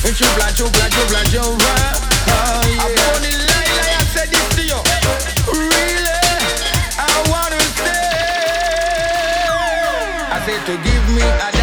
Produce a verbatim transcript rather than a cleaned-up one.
Chupla, chupla, chupla, chupla. Oh, yeah. I'm only lie, lie, I said this to you. Really, I wanna stay. I said to give me a